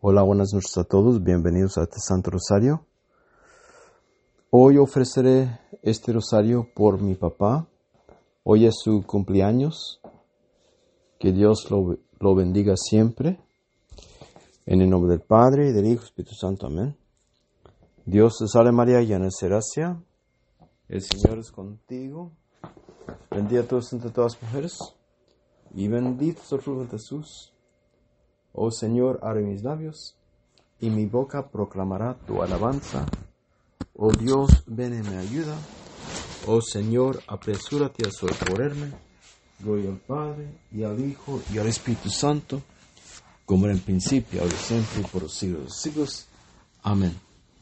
Hola, buenas noches a todos, bienvenidos a este Santo Rosario. Hoy ofreceré este rosario por mi papá. Hoy es su cumpleaños. Que Dios lo bendiga siempre. En el nombre del Padre, y del Hijo y del Espíritu Santo. Amén. Dios te salve María, llena eres de gracia. El Señor es contigo. Bendita tú eres entre todas las mujeres, y bendito es el fruto de Jesús. Oh Señor, abre mis labios, y mi boca proclamará tu alabanza. Oh Dios, ven y me ayuda. Oh Señor, apresúrate a socorrerme. Gloria al Padre, y al Hijo, y al Espíritu Santo, como era en principio, ahora y siempre, y por los siglos de los siglos. Amén.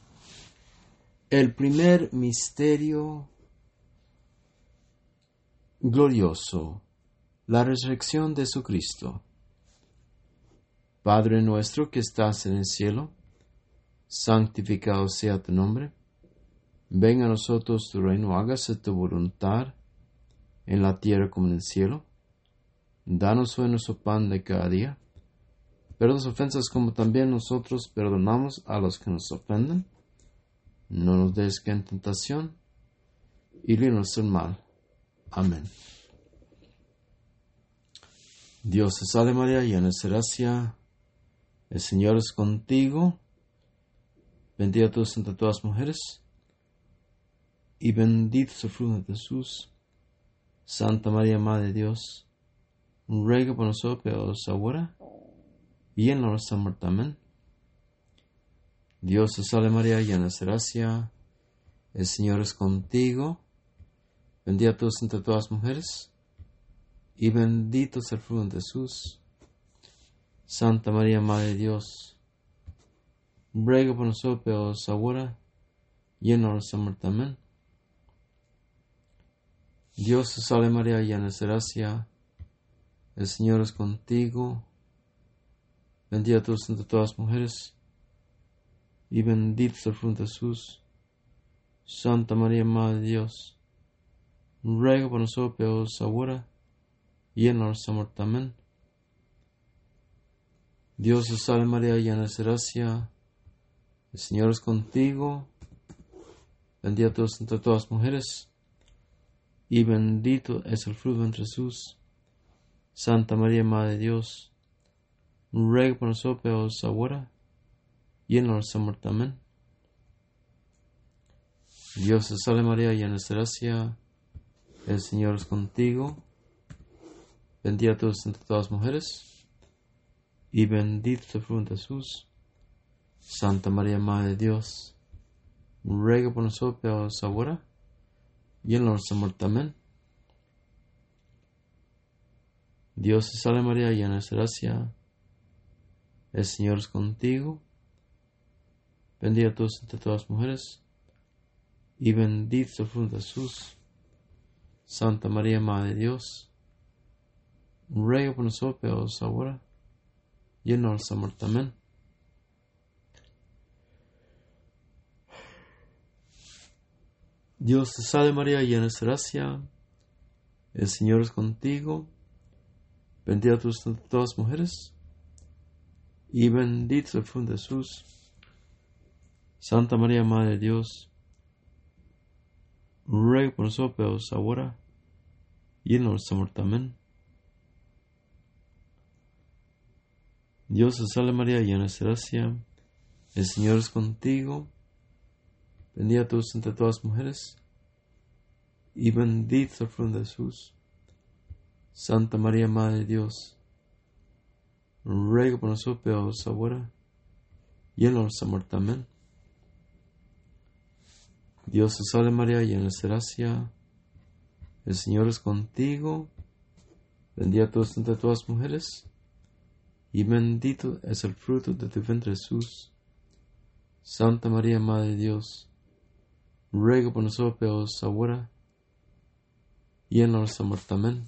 El primer misterio glorioso, la resurrección de Jesucristo. Padre nuestro que estás en el cielo, santificado sea tu nombre. Venga a nosotros tu reino, hágase tu voluntad, en la tierra como en el cielo. Danos hoy nuestro pan de cada día. Perdona las ofensas como también nosotros perdonamos a los que nos ofenden. No nos des que en tentación, y líbranos del mal. Amén. Dios te salve María, llena eres de gracia. El Señor es contigo. Bendita tú eres entre todas las mujeres, y bendito es el fruto de Jesús. Santa María, Madre de Dios, ruega por nosotros pecadores ahora y en la hora de nuestra muerte. Amén. Dios te salve María, llena eres de gracia. El Señor es contigo. Bendita tú eres entre todas las mujeres, y bendito es el fruto de Jesús. Santa María, Madre de Dios, ruega por nosotros pecadores ahora y en la hora de nuestra muerte. Amén. Dios te salve María, llena eres de gracia. El Señor es contigo. Bendita tú eres entre todas las mujeres, y bendito es el fruto de Jesús. Santa María, Madre de Dios, ruega por nosotros pecadores ahora y en la hora de nuestra muerte. Amén. Dios te salve María, llena eres de gracia. El Señor es contigo. Bendita tú eres entre todas las mujeres, y bendito es el fruto de Jesús. Santa María, Madre de Dios, ruega por nosotros pecadores ahora y en la hora de nuestra muerte. Amén. Dios te salve María, llena eres de gracia. El Señor es contigo. Bendita tú eres entre todas las mujeres, y bendito es el fruto de Jesús. Santa María, Madre de Dios, ruega por nosotros pecadores ahora y en la hora de nuestra muerte. Amén. Dios te salve María, llena eres de gracia. El Señor es contigo. Bendita tú eres entre todas las mujeres, y bendito es el fruto de Jesús. Santa María, Madre de Dios, ruega por nosotros pecadores ahora y en la hora de nuestra muerte. Amén. Dios te salve María, llena eres de gracia. El Señor es contigo. Bendita tú eres entre todas las mujeres, y bendito es el fruto de Jesús. Santa María, Madre de Dios, ruega por nosotros pecadores ahora y en la hora de nuestra muerte. Amén. Dios te salve María, llena eres de gracia. El Señor es contigo. Bendita tú eres entre todas las mujeres, y bendito es el fruto de Jesús. Santa María, Madre de Dios, ruega por nosotros pecadores ahora y en la hora de nuestra muerte. Amén. Dios te salve María, llena eres de gracia. El Señor es contigo. Bendita tú eres entre todas las mujeres, y bendito es el fruto de tu vientre Jesús. Santa María, Madre de Dios, ruega por nosotros pecadores ahora y en la hora de nuestra muerte. Amén.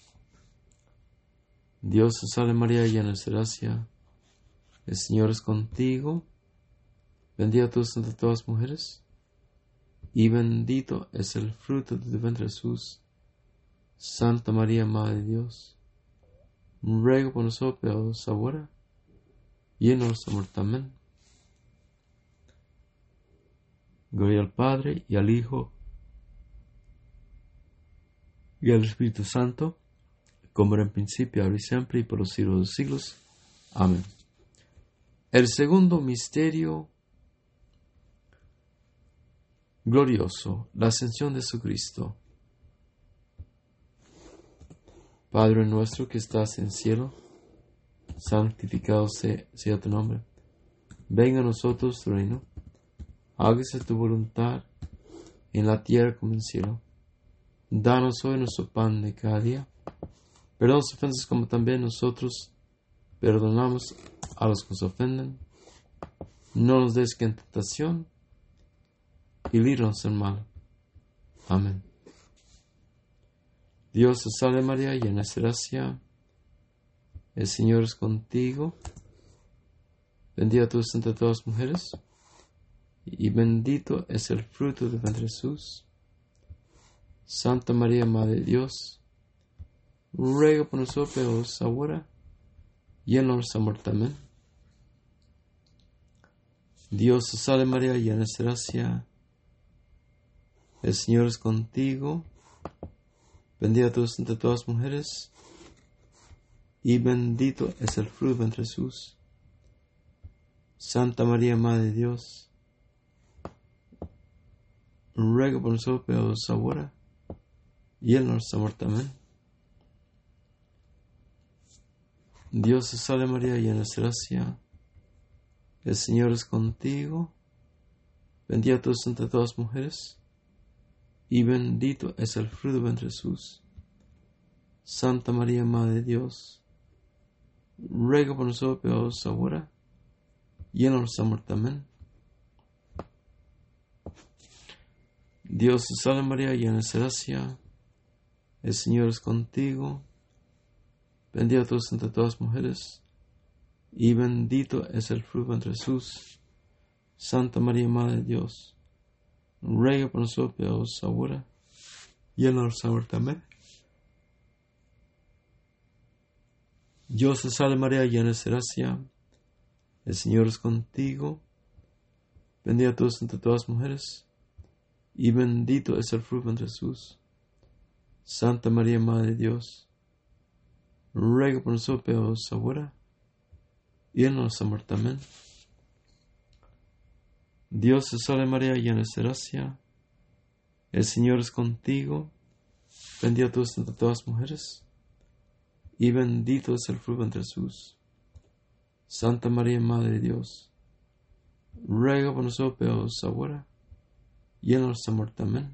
Dios te salve María, llena eres de gracia. El Señor es contigo. Bendita tú eres entre todas las mujeres, y bendito es el fruto de tu vientre Jesús. Santa María, Madre de Dios, ruega por nosotros pecadores ahora y en nuestra muerte. Amén. Gloria al Padre, y al Hijo, y al Espíritu Santo, como era en principio, ahora y siempre, y por los siglos de los siglos. Amén. El segundo misterio glorioso, la ascensión de Jesucristo. Padre nuestro que estás en el cielo, santificado sea tu nombre. Venga a nosotros tu reino. Hágase tu voluntad en la tierra como en el cielo. Danos hoy nuestro pan de cada día. Perdona las ofensas como también nosotros perdonamos a los que nos ofenden. No nos des en tentación y líbranos del mal. Amén. Dios te salve María, llena de gracia. El Señor es contigo. Bendita tú eres entre todas las mujeres, y bendito es el fruto de tu vientre Jesús. Santa María, Madre de Dios, ruega por nosotros pecadores ahora y en nuestra muerte. Amén. Dios te salve María, llena de gracia. El Señor es contigo. Bendita tú eres entre todas las mujeres, y bendito es el fruto de tu vientre Jesús. Santa María, Madre de Dios, ruega por nosotros pecadores ahora y en nuestra muerte. Amén. Dios te salve María, llena de gracia. El Señor es contigo. Bendita tú eres entre todas las mujeres, y bendito es el fruto de tu vientre Jesús. Santa María, Madre de Dios, ruega por nosotros pecadores ahora y en nuestra muerte. Amén. Dios te salve María, llena de gracia. El Señor es contigo. Bendita tú eres entre todas las mujeres, y bendito es el fruto de tu vientre Jesús. Santa María, Madre de Dios, ruega por nosotros pecadores ahora y en nuestra muerte. Amén. Dios te salve María, llena de gracia. El Señor es contigo. Bendita tú eres entre todas las mujeres, y bendito es el fruto de tu vientre Jesús. Santa María, Madre de Dios, ruega por nosotros pecadores ahora y en nuestra muerte. Amén. Dios te salve María, llena de gracia. El Señor es contigo. Bendita tú eres entre todas las mujeres, y bendito es el fruto de tu vientre Jesús. Santa María, Madre de Dios, ruega por nosotros pecadores ahora y en nuestra muerte. Amén.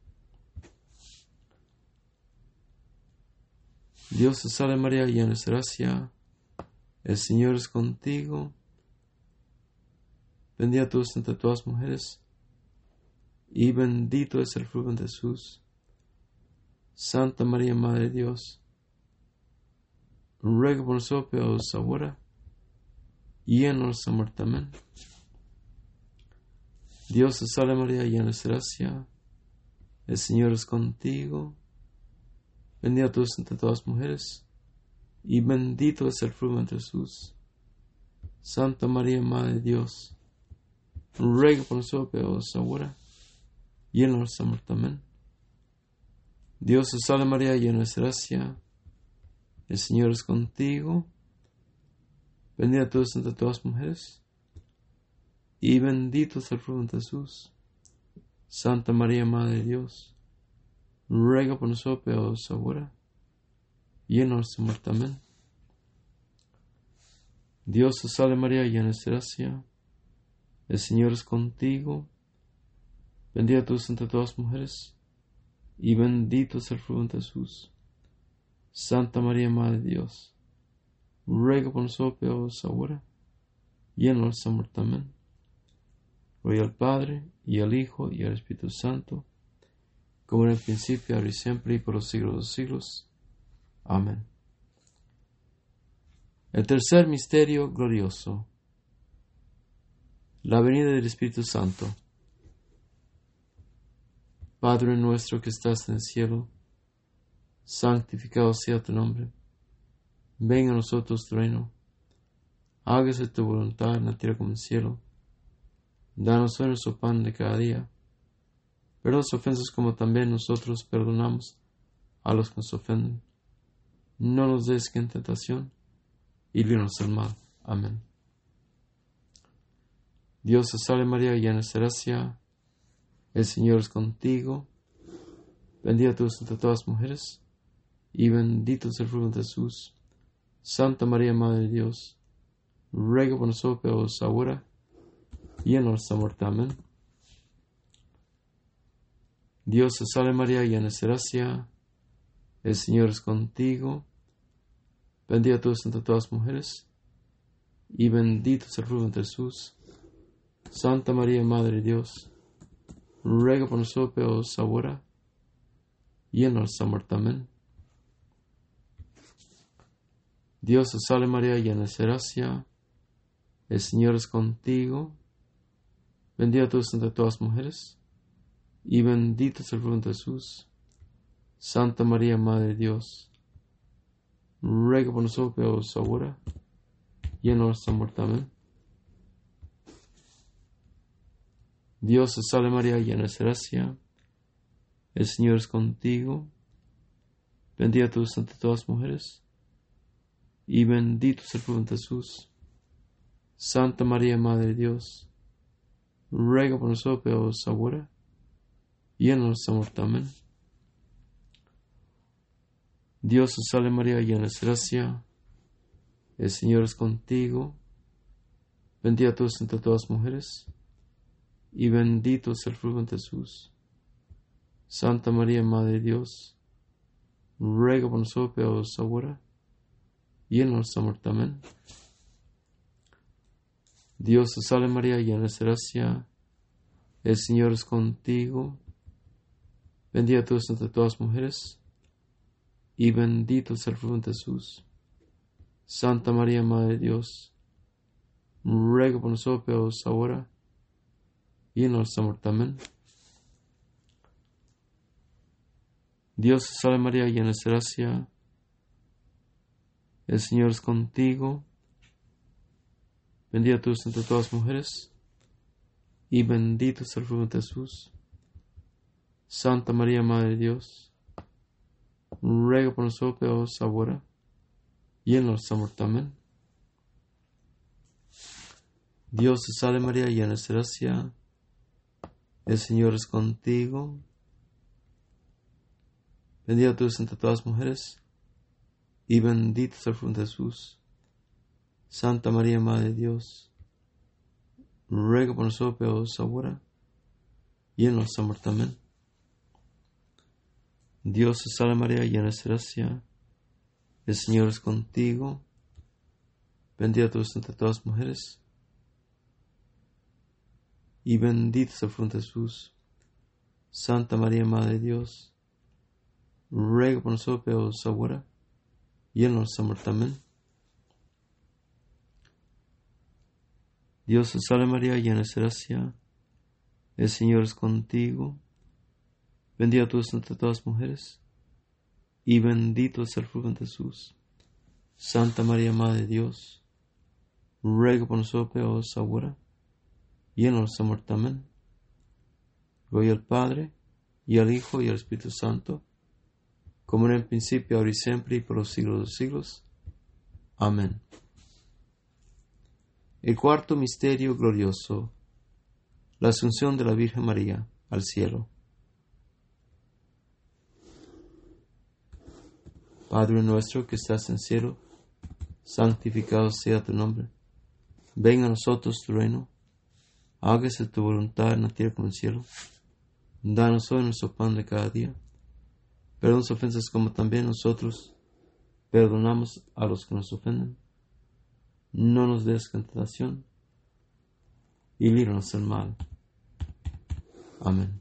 Dios te salve María, llena de gracia. El Señor es contigo. Bendita tú eres entre todas las mujeres, y bendito es el fruto de Jesús. Santa María, Madre de Dios, ruega por nosotros pecadores ahora y en nuestra muerte. Amén. Dios te salve María, llena de gracia. El Señor es contigo. Bendita tú eres entre todas las mujeres, y bendito es el fruto de Jesús. Santa María, Madre de Dios, ruega por nosotros pecadores ahora y en nuestra muerte. Amén. Dios te salve María, llena de gracia. El Señor es contigo. Bendita tú eres entre todas las mujeres, y bendito es el fruto de Jesús. Santa María, Madre de Dios, ruega por nosotros pecadores ahora y en nuestra muerte. Amén. Dios te salve María, llena de gracia. El Señor es contigo. Bendita tú eres entre todas las mujeres, y bendito es el fruto de Jesús. Santa María, Madre de Dios, ruega por nosotros pecadores ahora y en nuestra muerte. Amén. Gloria al Padre, y al Hijo, y al Espíritu Santo, como en el principio, ahora y siempre, y por los siglos de los siglos. Amén. El tercer misterio glorioso, la venida del Espíritu Santo. Padre nuestro que estás en el cielo, santificado sea tu nombre. Venga a nosotros tu reino. hágase tu voluntad en la tierra como en el cielo. Danos hoy nuestro pan de cada día. Perdona las ofensas como también nosotros perdonamos a los que nos ofenden. No nos des en tentación, y líbranos del mal. Amén. Dios te salve María, llena de gracia, el Señor es contigo. Bendita tú eres entre todas las mujeres, y bendito es el fruto de Jesús. Santa María, Madre de Dios, ruega por nosotros pecadores ahora y en nuestra muerte. Amén. Dios te salve María, llena de gracia, el Señor es contigo. Bendita tú eres entre todas las mujeres, y bendito es el fruto de Jesús. Santa María, Madre de Dios, ruega por nosotros pecadores ahora y en nuestra muerte. Amén. Dios te salve María, llena de gracia, el Señor es contigo. Bendita tú eres entre todas las mujeres, y bendito es el fruto de Jesús. Santa María, Madre de Dios, ruega por nosotros pecadores ahora y en nuestra muerte. Amén. Dios te salve María, llena de gracia, el Señor es contigo. Bendita tú eres entre todas las mujeres, y bendito es el fruto de Jesús. Santa María, Madre de Dios, ruega por nosotros pecadores ahora y en nuestra muerte. Amén. Dios te salve María, llena de gracia, el Señor es contigo. Bendita tú eres entre todas las mujeres, y bendito es el fruto de Jesús. Santa María, Madre de Dios, ruega por nosotros pecadores ahora y en nuestra muerte. Amén. Dios te salve María, llena de gracia, el Señor es contigo. Bendita tú eres entre todas las mujeres, y bendito es el fruto de Jesús. Santa María, Madre de Dios, ruega por nosotros pecadores ahora y en nuestra muerte. Amén. Dios te salve María, llena de gracia, el Señor es contigo. Bendita tú eres entre todas las mujeres, y bendito es el fruto de Jesús. Santa María, Madre de Dios, ruega por nosotros pecadores ahora y en nuestra muerte. Amén. Dios te salve María, llena de gracia, el Señor es contigo. Bendita tú eres entre todas las mujeres, y bendito es el fruto de Jesús. Santa María, Madre de Dios, ruega por nosotros pecadores ahora y en nuestra muerte. Amén. Dios te salve María, llena de gracia, el Señor es contigo. Bendita tú eres entre todas las mujeres, y bendito es el fruto de Jesús. Santa María, Madre de Dios, ruega por nosotros pecadores ahora y en nuestra muerte. Amén. Dios te salve María, llena de gracia, el Señor es contigo. Bendita tú eres entre todas las mujeres, y bendito es el fruto de Jesús. Santa María, Madre de Dios, ruega por nosotros pecadores ahora y en nuestra muerte. Amén. Gloria al Padre, y al Hijo, y al Espíritu Santo, como era en principio, ahora y siempre, y por los siglos de los siglos. Amén. El cuarto misterio glorioso, la Asunción de la Virgen María al cielo. Padre nuestro que estás en el cielo, santificado sea tu nombre. Venga a nosotros tu reino. Hágase tu voluntad en la tierra como en el cielo. Danos hoy nuestro pan de cada día. Perdona las ofensas como también nosotros perdonamos a los que nos ofenden. No nos des en tentación, y líbranos del mal. Amén.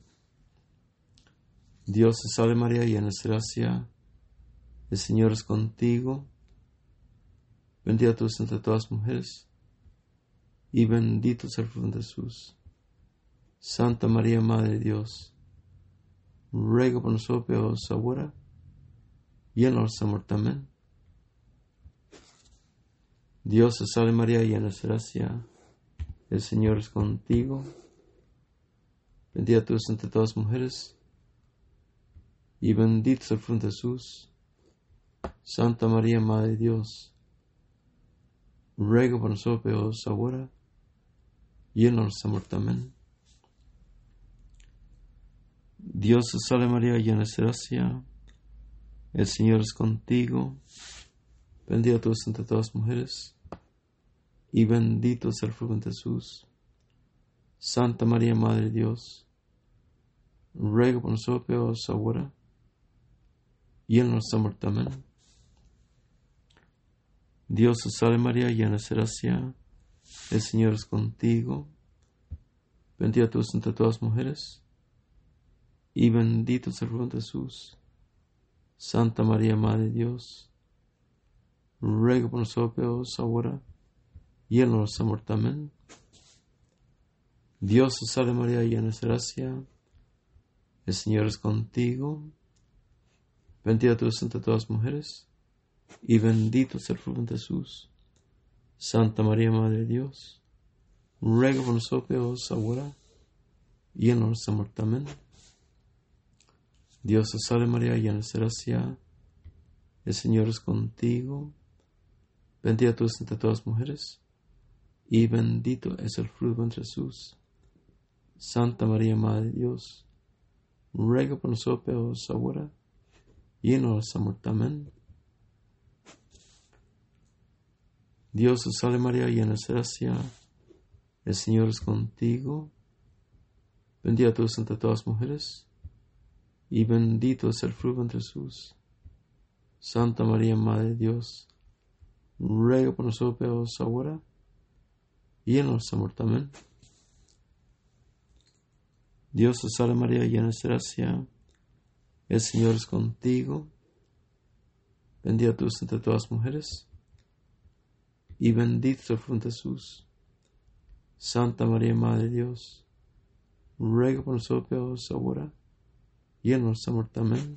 Dios te salve María, llena de gracia, el Señor es contigo. Bendita tú eres entre todas las mujeres, y bendito es el fruto de Jesús. Santa María, Madre de Dios, ruega por nosotros pecadores ahora y en nuestra muerte. Amén. Dios te salve María, llena de gracia, el Señor es contigo. Bendita tú eres entre todas las mujeres, y bendito es el fruto de Jesús. Santa María, Madre de Dios, ruega por nosotros pecadores ahora y en nuestra muerte. Amén. Dios te salve María, llena de gracia, el Señor es contigo. Bendita tú eres entre todas las mujeres, y bendito es el fruto de Jesús. Santa María, Madre de Dios, ruega por nosotros pecadores ahora y en nuestra muerte. Amén. Dios te salve María, llena de gracia, el Señor es contigo. Bendita tú eres entre todas las mujeres, y bendito es el fruto de Jesús. Santa María, Madre de Dios, ruega por nosotros pecadores ahora y en nuestra muerte. Amén. Dios te salve María, llena de gracia, el Señor es contigo. Bendita tú eres entre todas las mujeres, y bendito es el fruto de Jesús. Santa María, Madre de Dios, ruega por nosotros pecadores ahora y en nuestra muerte. Amén. Dios te salve María, llena de gracia, el Señor es contigo. Bendita tú eres entre todas las mujeres, y bendito es el fruto de Jesús. Santa María, Madre de Dios, ruega por nosotros pecadores ahora y en nuestra muerte. Amén. Dios te salve María, llena de gracia, el Señor es contigo. Bendita tú eres entre todas las mujeres, y bendito es el fruto de Jesús. Santa María, Madre de Dios, ruega por nosotros pecadores ahora y en nuestra muerte. Amén. Dios te salve María, llena de gracia, el Señor es contigo. Bendita tú eres entre todas las mujeres, y bendito es el fruto de Jesús. Santa María, Madre de Dios, ruega por nosotros pecadores ahora y en nuestra muerte. Amén.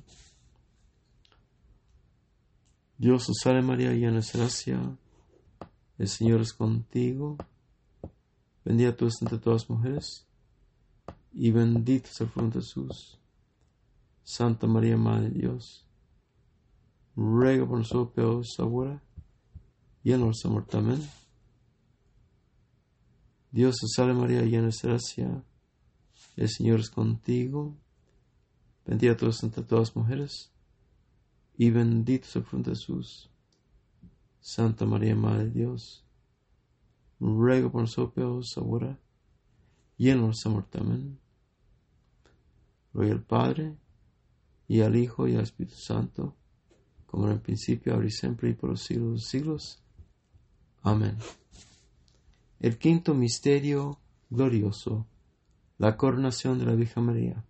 Dios te salve María, llena de gracia, el Señor es contigo. Bendita tú eres entre todas las mujeres, y bendito es el fruto de Jesús. Santa María, Madre de Dios, ruega por nosotros pecadores ahora y en nuestra muerte. Amén. Dios te salve María, llena de gracia, el Señor es contigo. Bendita tú eres entre todas las mujeres, y bendito es el fruto de Jesús. Santa María, Madre de Dios, ruega por nosotros pecadores ahora y en nuestra muerte. Amén. Gloria al Padre, y al Hijo, y al Espíritu Santo, como en el principio, ahora y siempre, y por los siglos de los siglos. Amén. El quinto misterio glorioso, la coronación de la Virgen María.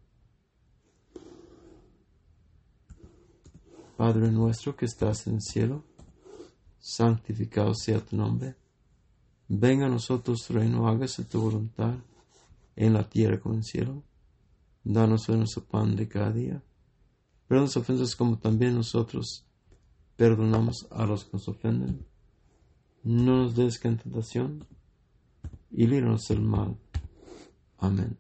Padre nuestro que estás en el cielo, santificado sea tu nombre. Venga a nosotros tu reino, hágase tu voluntad, en la tierra como en el cielo. Danos hoy nuestro pan de cada día. Perdona las ofensas como también nosotros perdonamos a los que nos ofenden. No nos des en tentación, y líbranos del mal. Amén.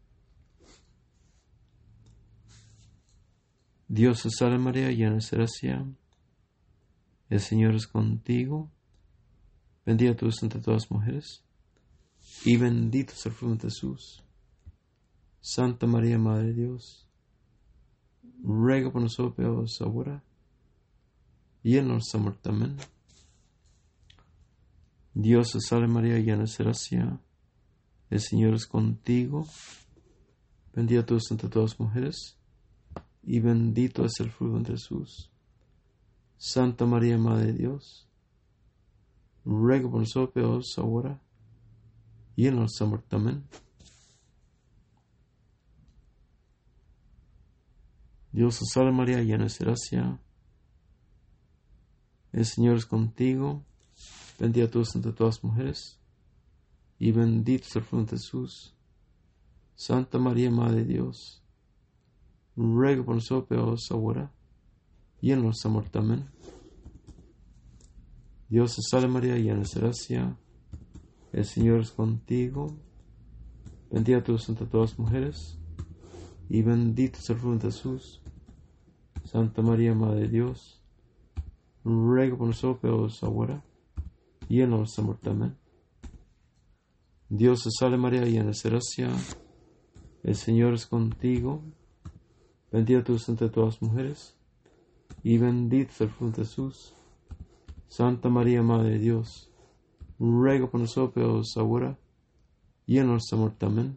Dios te salve María, llena de gracia, el Señor es contigo. Bendita tú eres entre todas las mujeres, y bendito es el fruto de Jesús. Santa María, Madre de Dios, ruega por nosotros pecadores ahora y en nuestra muerte. Amén. Dios te salve María, llena de gracia, el Señor es contigo. Bendita tú eres entre todas las mujeres, y bendito es el fruto de Jesús. Santa María, Madre de Dios, ruega por nosotros pecadores ahora y en nuestra muerte. Amén. Dios te salve María, llena de gracia, el Señor es contigo. Bendita tú eres entre todas las mujeres, y bendito es el fruto de Jesús. Santa María, Madre de Dios, ruega por nosotros pecadores ahora y en nuestra muerte. Amén. Dios te salve María, llena eres de gracia, el Señor es contigo. Bendita tú eres entre todas las mujeres, y bendito es el fruto de Jesús. Santa María, Madre de Dios, ruega por nosotros pecadores ahora y en la hora de nuestra muerte. Amén. Dios te salve María, llena eres de gracia, el Señor es contigo. Bendita tú eres entre todas las mujeres, y bendito es el fruto de Jesús. Santa María, Madre de Dios, ruega por nosotros pecadores ahora y en nuestra muerte. Amén.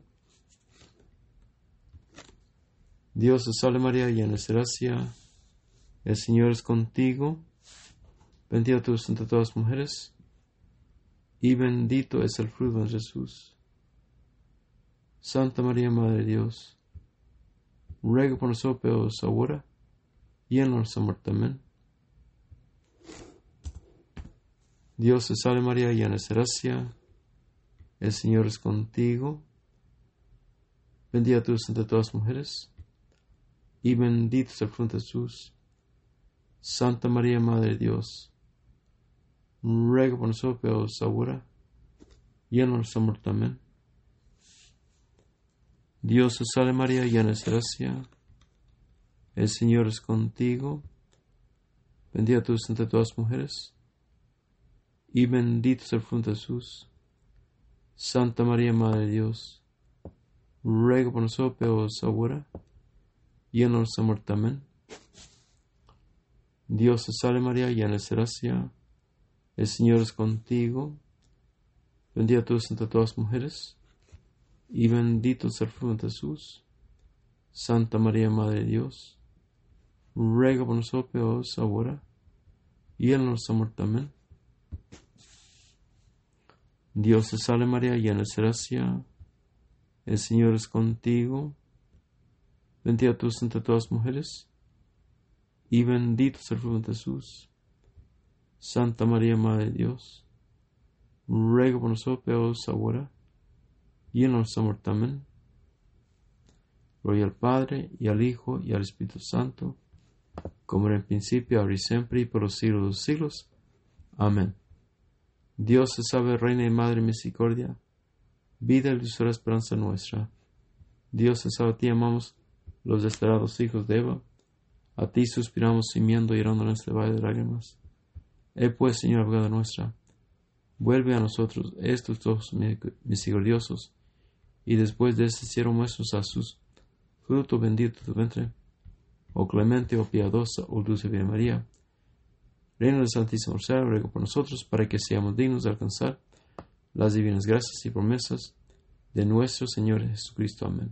Dios te salve María, llena eres de gracia, el Señor es contigo. Bendita tú eres entre todas las mujeres, y bendito es el fruto de Jesús. Santa María, Madre de Dios, ruega por nosotros pecadores ahora y en nuestra muerte. Amén. Dios te salve María, llena eres de gracia, el Señor es contigo. Bendita tú eres entre todas las mujeres, y bendito es el fruto de Jesús. Santa María, Madre de Dios, ruega por nosotros pecadores ahora y en nuestra muerte. Amén. Dios te salve María, llena eres de gracia, el Señor es contigo. Bendita tú eres entre todas las mujeres, y bendito es el fruto de Jesús. Santa María, Madre de Dios, ruega por nosotros pecadores ahora y en nuestra muerte. Amén. Dios te salve María, llena eres de gracia, el Señor es contigo. Bendita tú eres entre todas las mujeres, y bendito es el fruto de Jesús. Santa María, Madre de Dios, ruega por nosotros pecadores ahora y en nuestra muerte. Amén. Dios te salve María, llena eres de gracia, el Señor es contigo. Bendita tú eres entre todas las mujeres, y bendito es el fruto de Jesús. Santa María, Madre de Dios, ruega por nosotros pecadores ahora y en nuestra muerte. Amén. Gloria al Padre, y al Hijo, y al Espíritu Santo, como era en principio, ahora y siempre, y por los siglos de los siglos. Amén. Dios te salve, Reina y Madre de misericordia, vida y dulzura esperanza nuestra. Dios te salve, a ti amamos los desterrados hijos de Eva, a ti suspiramos gimiendo y llorando en este valle de lágrimas. Pues, Señor, abogada nuestra, vuelve a nosotros estos ojos misericordiosos, y después de este cielo muestros a sus fruto bendito tu vientre. Oh clemente, oh piadosa, oh dulce Virgen María, Reina del Santísimo Rosario, ruega por nosotros para que seamos dignos de alcanzar las divinas gracias y promesas de nuestro Señor Jesucristo. Amén.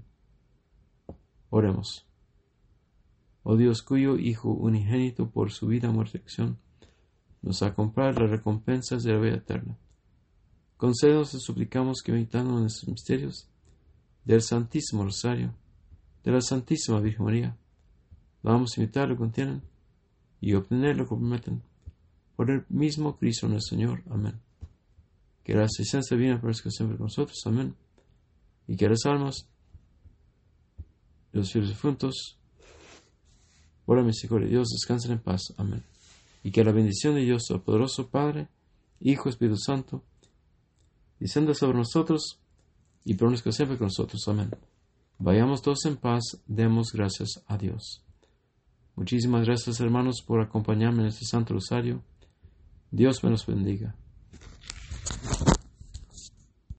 Oremos. Oh Dios, cuyo Hijo unigénito por su vida, muerte y acción nos ha comprado las recompensas de la vida eterna, concédenos, te suplicamos, que meditando en estos misterios del Santísimo Rosario, de la Santísima Virgen María, vamos a imitar lo que contienen y obtener lo que prometen, por el mismo Cristo nuestro Señor. Amén. Que la asistencia divina permanezca siempre con nosotros. Amén. Y que las almas de los fieles difuntos, por la misericordia de Dios, descansen en paz. Amén. Y que la bendición de Dios Todopoderoso, Padre, Hijo, Espíritu Santo, descienda sobre nosotros y permanezca siempre con nosotros. Amén. Vayamos todos en paz, demos gracias a Dios. Muchísimas gracias, hermanos, por acompañarme en este Santo Rosario. Dios me los bendiga.